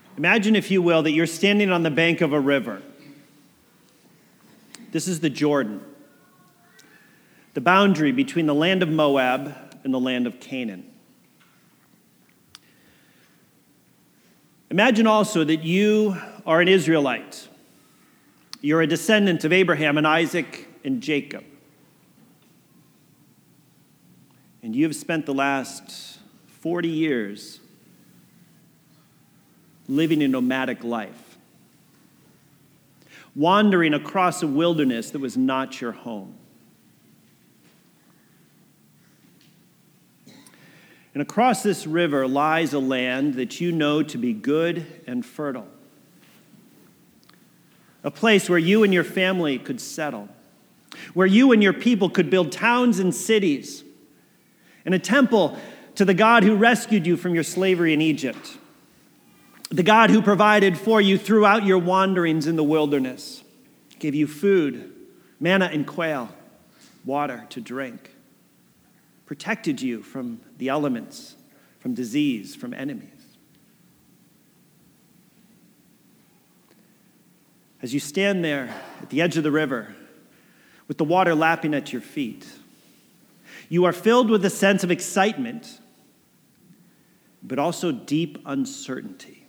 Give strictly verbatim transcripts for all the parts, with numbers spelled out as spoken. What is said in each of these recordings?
Imagine, if you will, that you're standing on the bank of a river. This is the Jordan, the boundary between the land of Moab and the land of Canaan. Imagine also that you are an Israelite. You're a descendant of Abraham and Isaac and Jacob. And you have spent the last forty years living a nomadic life, wandering across a wilderness that was not your home. And across this river lies a land that you know to be good and fertile, a place where you and your family could settle, where you and your people could build towns and cities, and a temple to the God who rescued you from your slavery in Egypt, the God who provided for you throughout your wanderings in the wilderness, gave you food, manna and quail, water to drink, protected you from the elements, from disease, from enemies. As you stand there at the edge of the river with the water lapping at your feet, you are filled with a sense of excitement, but also deep uncertainty.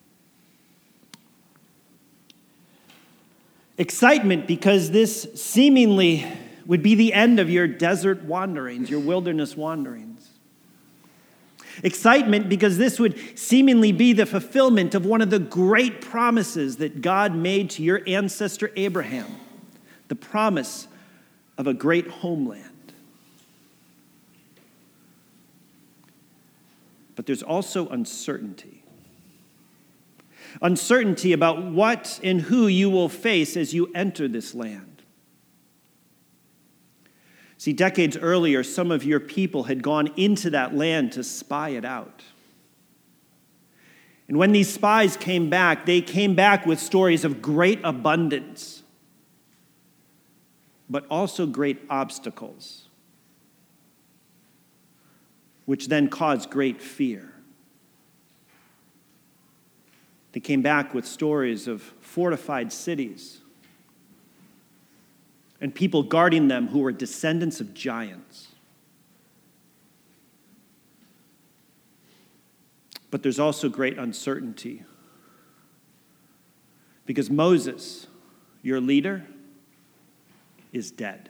Excitement because this seemingly would be the end of your desert wanderings, your wilderness wanderings. Excitement because this would seemingly be the fulfillment of one of the great promises that God made to your ancestor Abraham, the promise of a great homeland. But there's also uncertainty. Uncertainty about what and who you will face as you enter this land. See, decades earlier, some of your people had gone into that land to spy it out. And when these spies came back, they came back with stories of great abundance, but also great obstacles, which then caused great fear. They came back with stories of fortified cities and people guarding them who were descendants of giants. But there's also great uncertainty because Moses, your leader, is dead.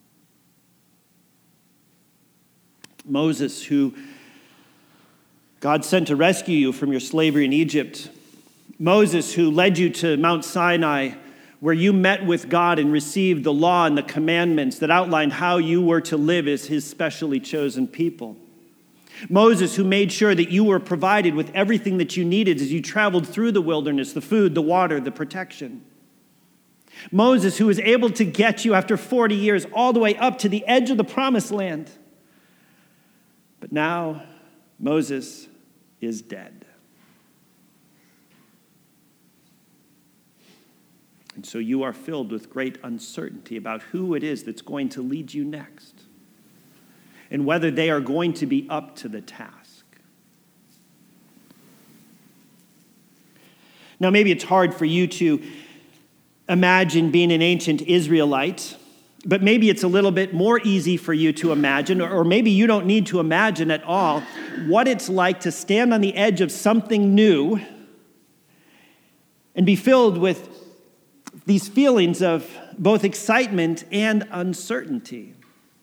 Moses, who God sent to rescue you from your slavery in Egypt. Moses, who led you to Mount Sinai, where you met with God and received the law and the commandments that outlined how you were to live as his specially chosen people. Moses, who made sure that you were provided with everything that you needed as you traveled through the wilderness, the food, the water, the protection. Moses, who was able to get you after forty years all the way up to the edge of the promised land. But now, Moses is dead. And so you are filled with great uncertainty about who it is that's going to lead you next and whether they are going to be up to the task. Now, maybe it's hard for you to imagine being an ancient Israelite, but maybe it's a little bit more easy for you to imagine, or maybe you don't need to imagine at all, what it's like to stand on the edge of something new and be filled with these feelings of both excitement and uncertainty.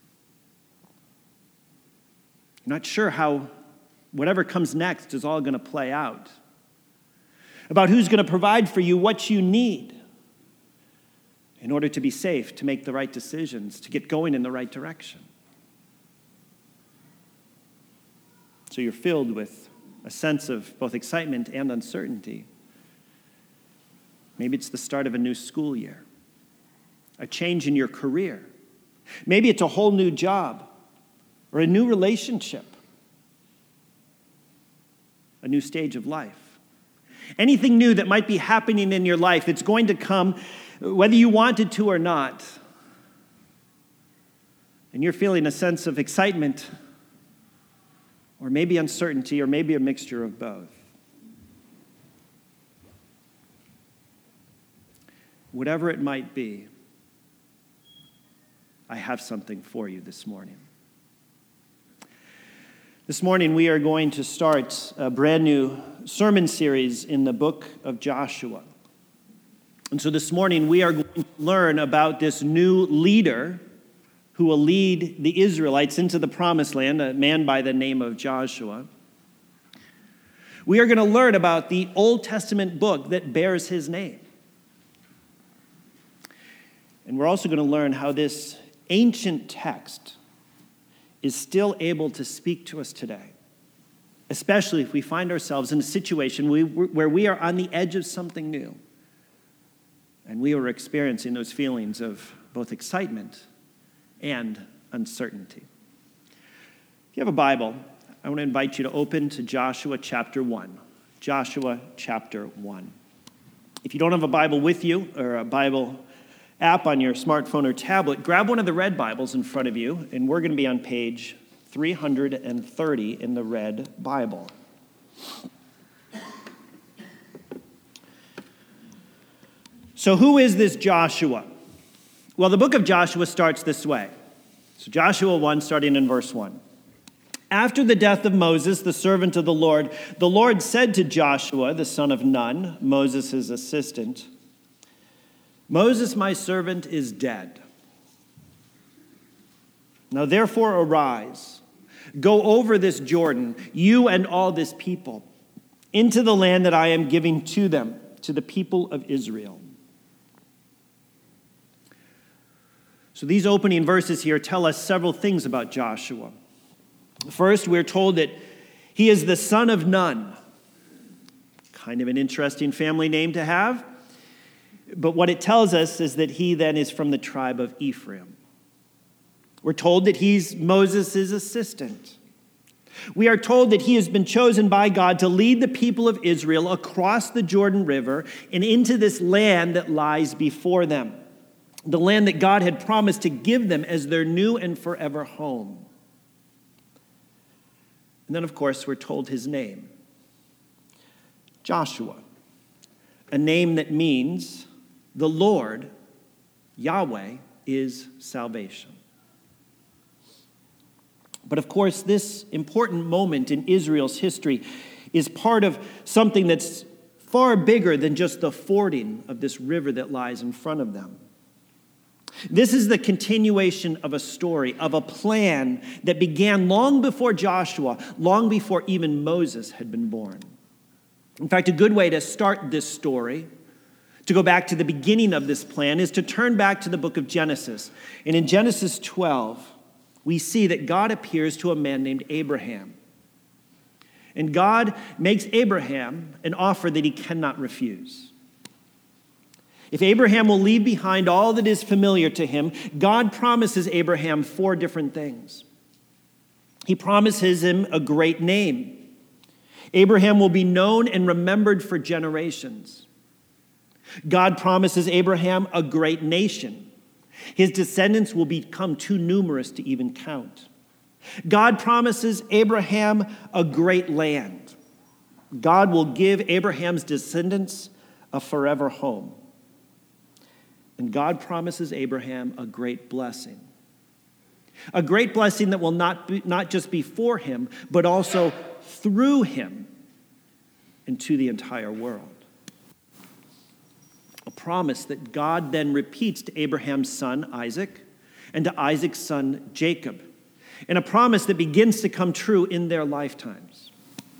You're not sure how whatever comes next is all going to play out. About who's going to provide for you what you need in order to be safe, to make the right decisions, to get going in the right direction. So you're filled with a sense of both excitement and uncertainty. Maybe it's the start of a new school year, a change in your career. Maybe it's a whole new job or a new relationship, a new stage of life. Anything new that might be happening in your life that's going to come whether you wanted to or not. And you're feeling a sense of excitement or maybe uncertainty or maybe a mixture of both. whatever it might be, I have something for you this morning. This morning we are going to start a brand new sermon series in the book of Joshua. And so this morning we are going to learn about this new leader who will lead the Israelites into the promised land, a man by the name of Joshua. We are going to learn about the Old Testament book that bears his name. And we're also going to learn how this ancient text is still able to speak to us today, especially if we find ourselves in a situation where we are on the edge of something new and we are experiencing those feelings of both excitement and uncertainty. If you have a Bible, I want to invite you to open to Joshua chapter one. Joshua chapter one. If you don't have a Bible with you or a Bible app on your smartphone or tablet, grab one of the red Bibles in front of you, and we're going to be on page three hundred thirty in the red Bible. So who is this Joshua? Well, the book of Joshua starts this way. So Joshua one, starting in verse one. After the death of Moses, the servant of the Lord, the Lord said to Joshua, the son of Nun, Moses' assistant, Moses, my servant, is dead. Now therefore arise, go over this Jordan, you and all this people, into the land that I am giving to them, to the people of Israel. So these opening verses here tell us several things about Joshua. First, we're told that he is the son of Nun. Kind of an interesting family name to have. But what it tells us is that he then is from the tribe of Ephraim. We're told that he's Moses' assistant. We are told that he has been chosen by God to lead the people of Israel across the Jordan River and into this land that lies before them, the land that God had promised to give them as their new and forever home. And then, of course, we're told his name, Joshua, a name that means the Lord, Yahweh, is salvation. But of course, this important moment in Israel's history is part of something that's far bigger than just the fording of this river that lies in front of them. This is the continuation of a story, of a plan that began long before Joshua, long before even Moses had been born. In fact, a good way to start this story, to go back to the beginning of this plan, is to turn back to the book of Genesis. And in Genesis twelve, we see that God appears to a man named Abraham. And God makes Abraham an offer that he cannot refuse. If Abraham will leave behind all that is familiar to him, God promises Abraham four different things. He promises him a great name. Abraham will be known and remembered for generations. God promises Abraham a great nation. His descendants will become too numerous to even count. God promises Abraham a great land. God will give Abraham's descendants a forever home. And God promises Abraham a great blessing. A great blessing that will not be, not just be for him, but also through him and to the entire world. A promise that God then repeats to Abraham's son, Isaac, and to Isaac's son, Jacob. And a promise that begins to come true in their lifetimes.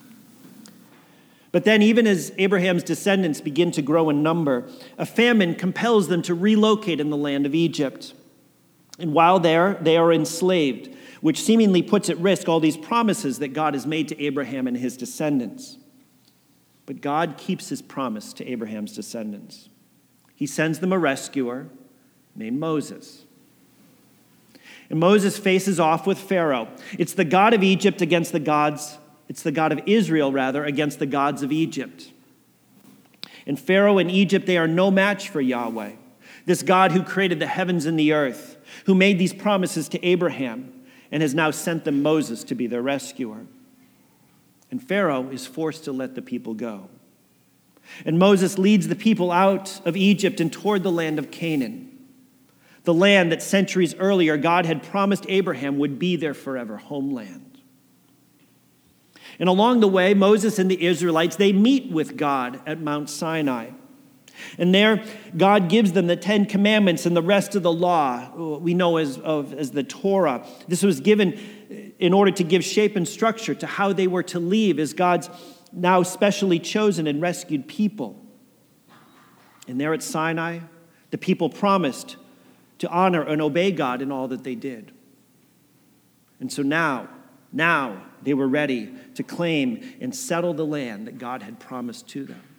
But then, even as Abraham's descendants begin to grow in number, a famine compels them to relocate in the land of Egypt. And while there, they are enslaved, which seemingly puts at risk all these promises that God has made to Abraham and his descendants. But God keeps his promise to Abraham's descendants. He sends them a rescuer named Moses. And Moses faces off with Pharaoh. It's the God of Egypt against the gods, it's the God of Israel, rather, against the gods of Egypt. And Pharaoh and Egypt, they are no match for Yahweh, this God who created the heavens and the earth, who made these promises to Abraham and has now sent them Moses to be their rescuer. And Pharaoh is forced to let the people go. And Moses leads the people out of Egypt and toward the land of Canaan, the land that centuries earlier God had promised Abraham would be their forever homeland. And along the way, Moses and the Israelites, they meet with God at Mount Sinai. And there, God gives them the Ten Commandments and the rest of the law we know as, of, as the Torah. This was given in order to give shape and structure to how they were to live as God's now specially chosen and rescued people. And there at Sinai, the people promised to honor and obey God in all that they did. And so now, now they were ready to claim and settle the land that God had promised to them.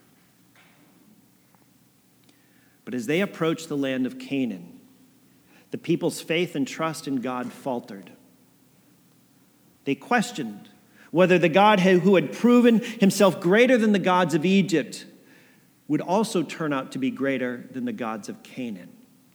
But as they approached the land of Canaan, the people's faith and trust in God faltered. They questioned whether the God who had proven himself greater than the gods of Egypt would also turn out to be greater than the gods of Canaan.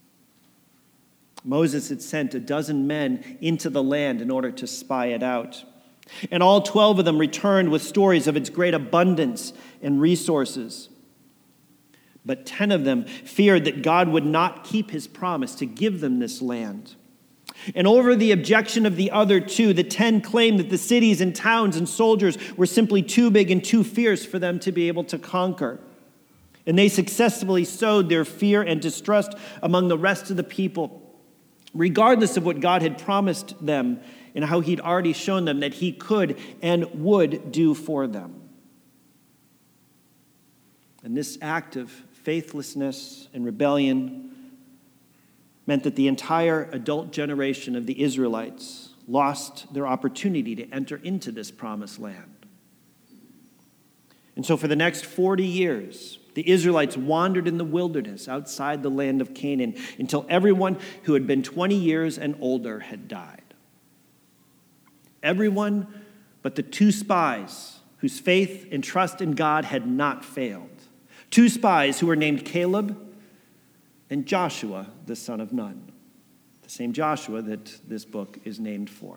Moses had sent a dozen men into the land in order to spy it out. And all twelve of them returned with stories of its great abundance and resources. But ten of them feared that God would not keep his promise to give them this land. And over the objection of the other two, the ten claimed that the cities and towns and soldiers were simply too big and too fierce for them to be able to conquer. And they successfully sowed their fear and distrust among the rest of the people, regardless of what God had promised them and how he'd already shown them that he could and would do for them. And this act of faithlessness and rebellion meant that the entire adult generation of the Israelites lost their opportunity to enter into this promised land. And so for the next forty years, the Israelites wandered in the wilderness outside the land of Canaan until everyone who had been twenty years and older had died. Everyone but the two spies whose faith and trust in God had not failed. Two spies who were named Caleb and Joshua, the son of Nun, the same Joshua that this book is named for.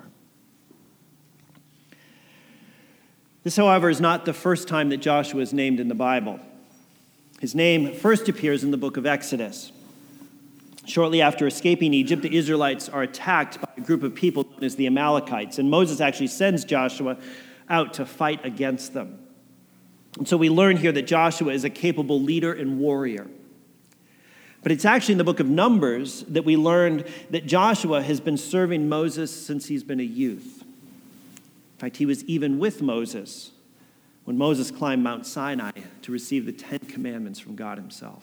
This, however, is not the first time that Joshua is named in the Bible. His name first appears in the book of Exodus. Shortly after escaping Egypt, the Israelites are attacked by a group of people known as the Amalekites, and Moses actually sends Joshua out to fight against them. And so we learn here that Joshua is a capable leader and warrior. But it's actually in the book of Numbers that we learned that Joshua has been serving Moses since he's been a youth. In fact, he was even with Moses when Moses climbed Mount Sinai to receive the Ten Commandments from God himself.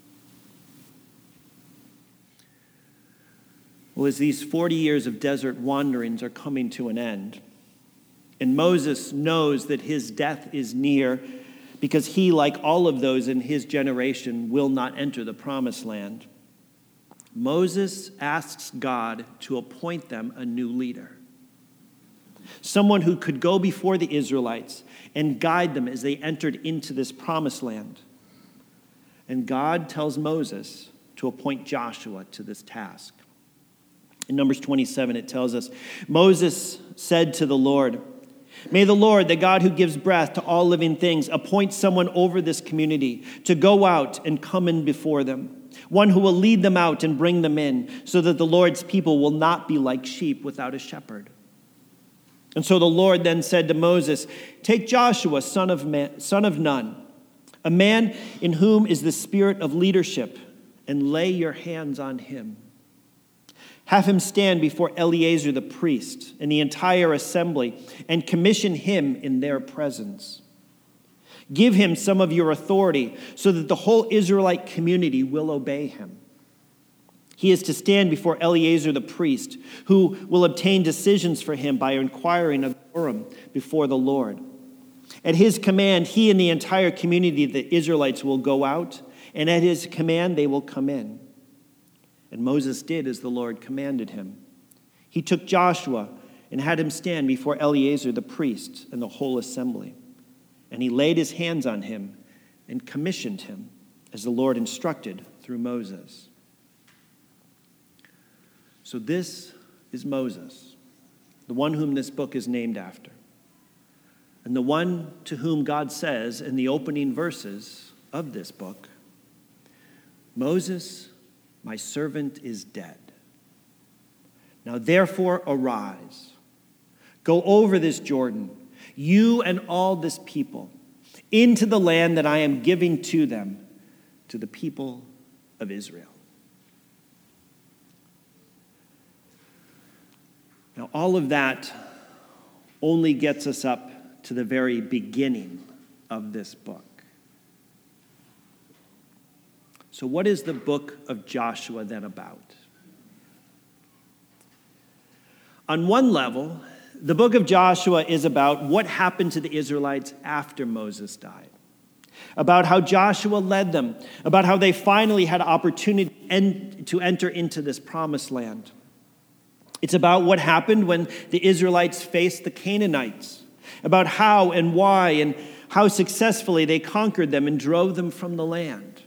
Well, as these forty years of desert wanderings are coming to an end, and Moses knows that his death is near because he, like all of those in his generation, will not enter the promised land, Moses asks God to appoint them a new leader. Someone who could go before the Israelites and guide them as they entered into this promised land. And God tells Moses to appoint Joshua to this task. In Numbers twenty-seven, it tells us, Moses said to the Lord, "May the Lord, the God who gives breath to all living things, appoint someone over this community to go out and come in before them, one who will lead them out and bring them in, so that the Lord's people will not be like sheep without a shepherd." And so the Lord then said to Moses, "Take Joshua, son of man, son of Nun, a man in whom is the spirit of leadership, and lay your hands on him. Have him stand before Eleazar the priest and the entire assembly, and commission him in their presence. Give him some of your authority so that the whole Israelite community will obey him. He is to stand before Eleazar the priest, who will obtain decisions for him by inquiring of Urim before the Lord. At his command, he and the entire community of the Israelites will go out, and at his command they will come in." And Moses did as the Lord commanded him. He took Joshua and had him stand before Eleazar the priest and the whole assembly. And he laid his hands on him and commissioned him as the Lord instructed through Moses. So this is Moses, the one whom this book is named after, and the one to whom God says in the opening verses of this book, Moses, my servant, is dead. Now therefore arise, go over this Jordan, you and all this people, into the land that I am giving to them, to the people of Israel. Now all of that only gets us up to the very beginning of this book. So what is the book of Joshua then about? On one level, the book of Joshua is about what happened to the Israelites after Moses died, about how Joshua led them, about how they finally had opportunity to enter into this promised land. It's about what happened when the Israelites faced the Canaanites, about how and why and how successfully they conquered them and drove them from the land.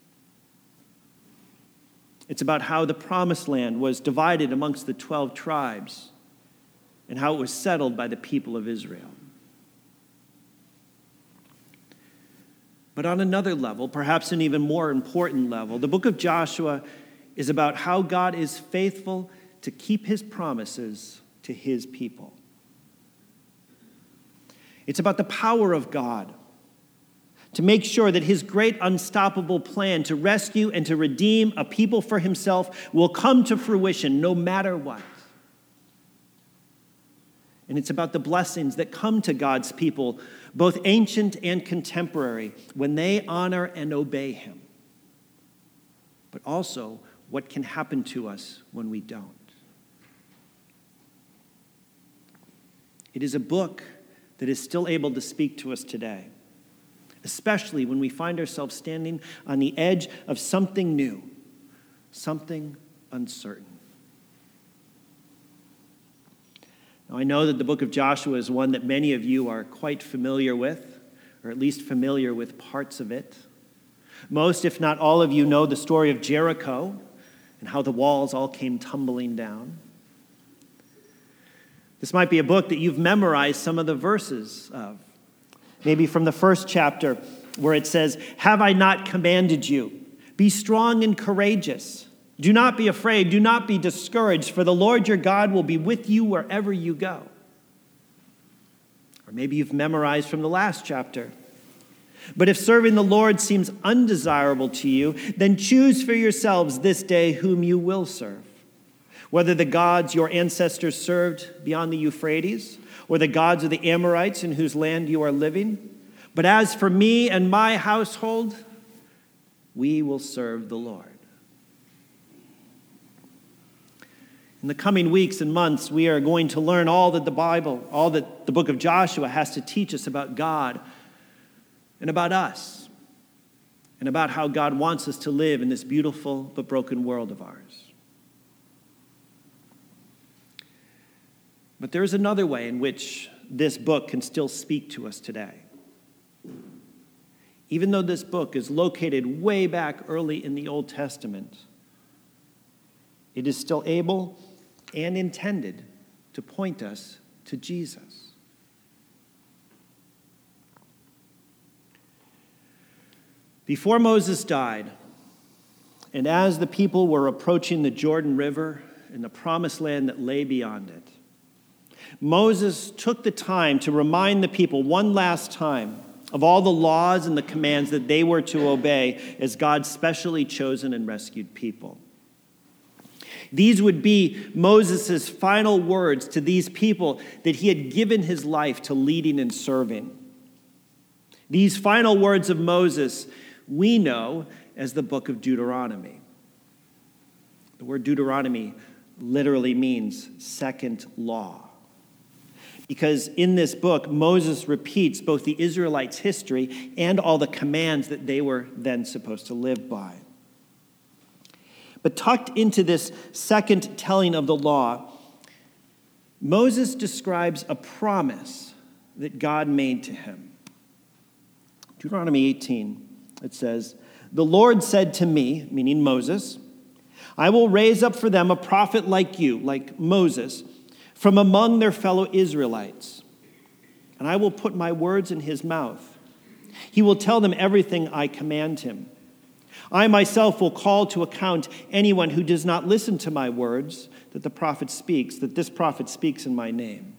It's about how the promised land was divided amongst the twelve tribes and how it was settled by the people of Israel. But on another level, perhaps an even more important level, the book of Joshua is about how God is faithful to keep his promises to his people. It's about the power of God to make sure that his great unstoppable plan to rescue and to redeem a people for himself will come to fruition no matter what. And it's about the blessings that come to God's people, both ancient and contemporary, when they honor and obey him. But also what can happen to us when we don't. It is a book that is still able to speak to us today, especially when we find ourselves standing on the edge of something new, something uncertain. Now, I know that the book of Joshua is one that many of you are quite familiar with, or at least familiar with parts of it. Most, if not all of you, know the story of Jericho and how the walls all came tumbling down. This might be a book that you've memorized some of the verses of. Maybe from the first chapter where it says, "Have I not commanded you? Be strong and courageous. Do not be afraid. Do not be discouraged, for the Lord your God will be with you wherever you go." Or maybe you've memorized from the last chapter. "But if serving the Lord seems undesirable to you, then choose for yourselves this day whom you will serve, whether the gods your ancestors served beyond the Euphrates, or the gods of the Amorites in whose land you are living. But as for me and my household, we will serve the Lord." In the coming weeks and months, we are going to learn all that the Bible, all that the book of Joshua has to teach us about God and about us, and about how God wants us to live in this beautiful but broken world of ours. But there is another way in which this book can still speak to us today. Even though this book is located way back early in the Old Testament, it is still able and intended to point us to Jesus. Before Moses died, and as the people were approaching the Jordan River and the promised land that lay beyond it, Moses took the time to remind the people one last time of all the laws and the commands that they were to obey as God's specially chosen and rescued people. These would be Moses' final words to these people that he had given his life to leading and serving. These final words of Moses we know as the book of Deuteronomy. The word Deuteronomy literally means second law. Because in this book, Moses repeats both the Israelites' history and all the commands that they were then supposed to live by. But tucked into this second telling of the law, Moses describes a promise that God made to him. Deuteronomy eighteen, it says, "The Lord said to me," meaning Moses, "I will raise up for them a prophet like you," like Moses, "from among their fellow Israelites. And I will put my words in his mouth, He will tell them everything I command him. I myself will call to account anyone who does not listen to my words that the prophet speaks, that this prophet speaks in my name.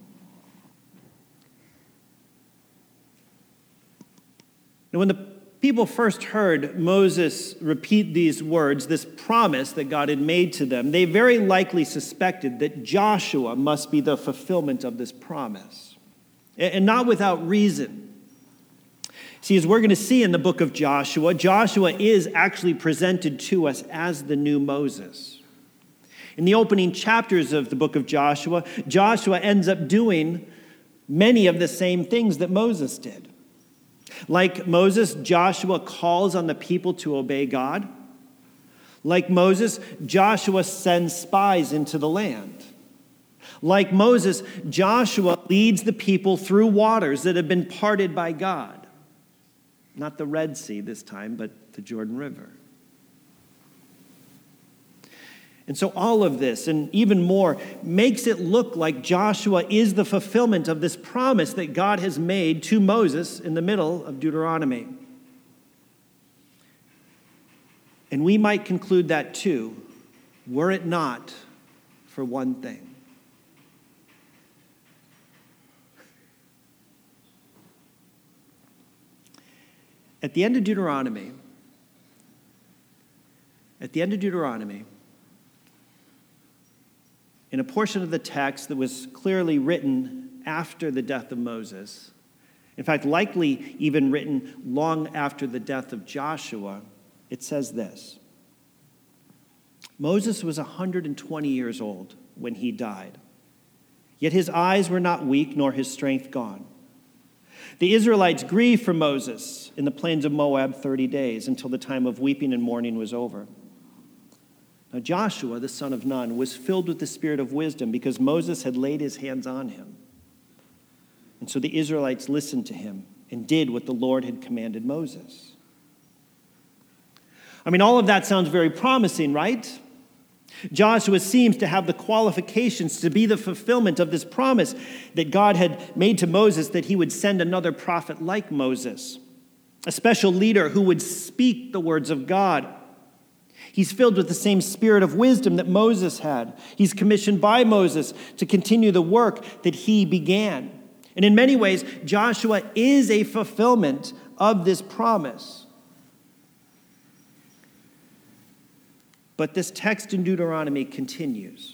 Now, when the people first heard Moses repeat these words, this promise that God had made to them, they very likely suspected that Joshua must be the fulfillment of this promise. And not without reason. See, as we're going to see in the book of Joshua, Joshua is actually presented to us as the new Moses. In the opening chapters of the book of Joshua, Joshua ends up doing many of the same things that Moses did. Like Moses, Joshua calls on the people to obey God. Like Moses, Joshua sends spies into the land. Like Moses, Joshua leads the people through waters that have been parted by God. Not the Red Sea this time, but the Jordan River. And so all of this, and even more, makes it look like Joshua is the fulfillment of this promise that God has made to Moses in the middle of Deuteronomy. And we might conclude that too, were it not for one thing. At the end of Deuteronomy, at the end of Deuteronomy, in a portion of the text that was clearly written after the death of Moses, in fact, likely even written long after the death of Joshua, it says this: Moses was one hundred twenty years old when he died, yet his eyes were not weak nor his strength gone. The Israelites grieved for Moses in the plains of Moab thirty days until the time of weeping and mourning was over. Now Joshua, the son of Nun, was filled with the spirit of wisdom because Moses had laid his hands on him. And so the Israelites listened to him and did what the Lord had commanded Moses. I mean, all of that sounds very promising, right? Joshua seems to have the qualifications to be the fulfillment of this promise that God had made to Moses, that he would send another prophet like Moses, a special leader who would speak the words of God. He's filled with the same spirit of wisdom that Moses had. He's commissioned by Moses to continue the work that he began. And in many ways, Joshua is a fulfillment of this promise. But this text in Deuteronomy continues.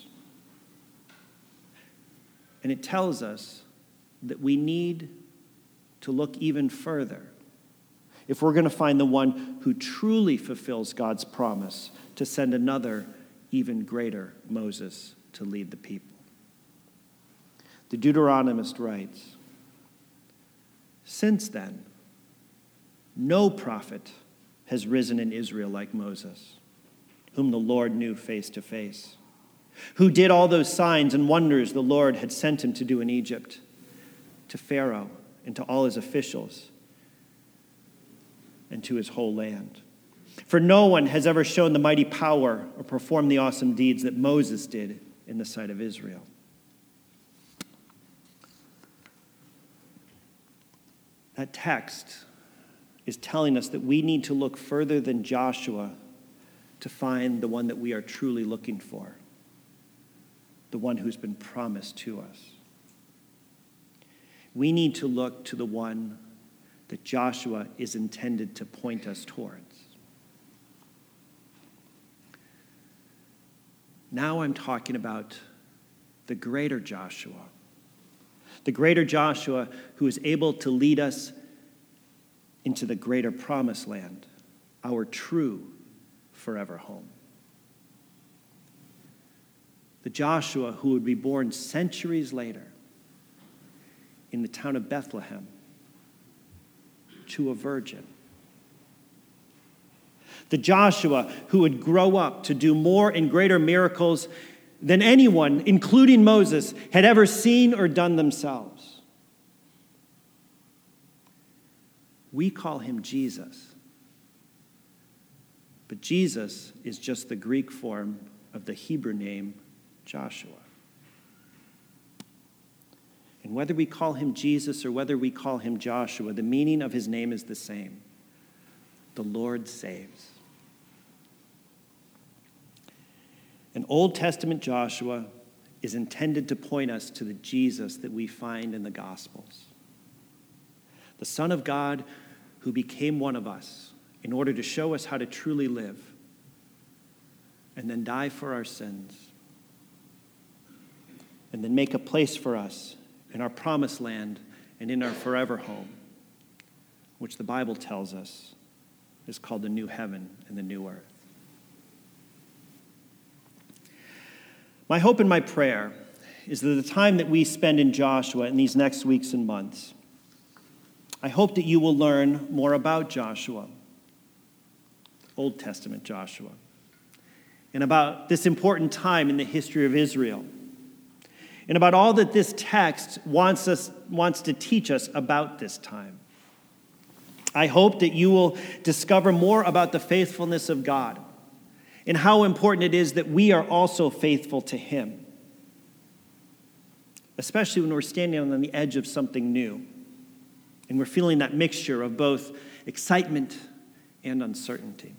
And it tells us that we need to look even further if we're going to find the one who truly fulfills God's promise to send another, even greater Moses to lead the people. The Deuteronomist writes, "Since then, no prophet has risen in Israel like Moses, whom the Lord knew face to face, who did all those signs and wonders the Lord had sent him to do in Egypt, to Pharaoh and to all his officials, and to his whole land. For no one has ever shown the mighty power or performed the awesome deeds that Moses did in the sight of Israel." That text is telling us that we need to look further than Joshua to find the one that we are truly looking for, the one who's been promised to us. We need to look to the one that Joshua is intended to point us towards. Now I'm talking about the greater Joshua, the greater Joshua who is able to lead us into the greater promised land, our true forever home. The Joshua who would be born centuries later in the town of Bethlehem to a virgin. The Joshua who would grow up to do more and greater miracles than anyone, including Moses, had ever seen or done themselves. We call him Jesus. But Jesus is just the Greek form of the Hebrew name Joshua. And whether we call him Jesus or whether we call him Joshua, the meaning of his name is the same. The Lord saves. An Old Testament Joshua is intended to point us to the Jesus that we find in the Gospels. The Son of God who became one of us in order to show us how to truly live and then die for our sins and then make a place for us in our promised land and in our forever home, which the Bible tells us is called the new heaven and the new earth. My hope and my prayer is that the time that we spend in Joshua in these next weeks and months, I hope that you will learn more about Joshua, Old Testament Joshua, and about this important time in the history of Israel, and about all that this text wants us wants to teach us about this time. I hope that you will discover more about the faithfulness of God and how important it is that we are also faithful to him, especially when we're standing on the edge of something new and we're feeling that mixture of both excitement and uncertainty.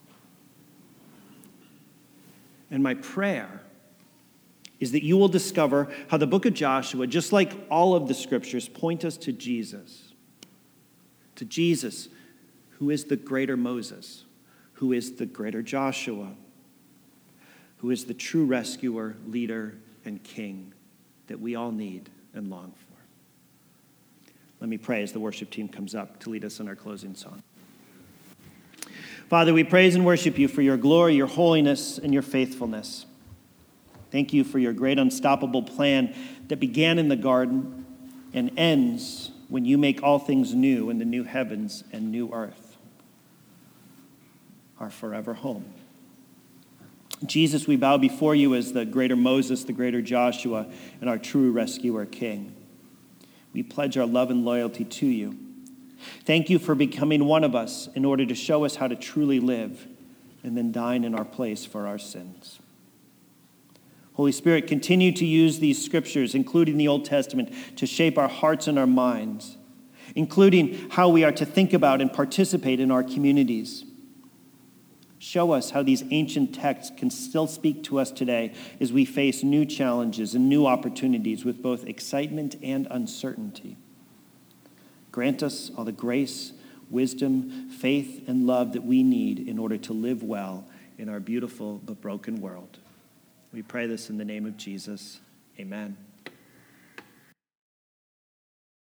And my prayer is that you will discover how the book of Joshua, just like all of the scriptures, point us to Jesus. To Jesus, who is the greater Moses, who is the greater Joshua, who is the true rescuer, leader, and king that we all need and long for. Let me pray as the worship team comes up to lead us in our closing song. Father, we praise and worship you for your glory, your holiness, and your faithfulness. Thank you for your great unstoppable plan that began in the garden and ends when you make all things new in the new heavens and new earth, our forever home. Jesus, we bow before you as the greater Moses, the greater Joshua, and our true rescuer king. We pledge our love and loyalty to you. Thank you for becoming one of us in order to show us how to truly live and then dine in our place for our sins. Holy Spirit, continue to use these scriptures, including the Old Testament, to shape our hearts and our minds, including how we are to think about and participate in our communities. Show us how these ancient texts can still speak to us today as we face new challenges and new opportunities with both excitement and uncertainty. Grant us all the grace, wisdom, faith, and love that we need in order to live well in our beautiful but broken world. We pray this in the name of Jesus. Amen.